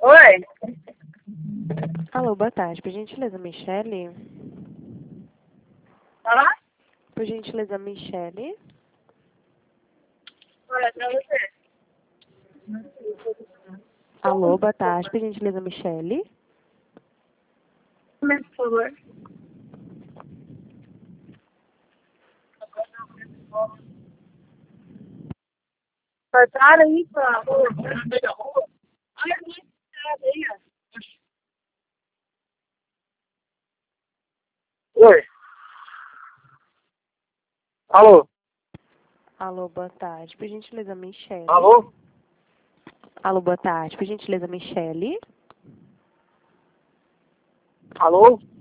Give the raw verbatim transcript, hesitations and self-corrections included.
Oi? Alô, boa tarde. Por gentileza, Michele? Olá? Por gentileza, Michele? Olha, pra você. Alô, boa tarde. Por gentileza, Michele? Por favor. Cortaram aí pra rua. No meio da rua? Olha a minha estrada aí, ó. Oi. Alô? Alô, boa tarde. Por gentileza, Michele? Alô? Alô, boa tarde. Por gentileza, Michele? Alô?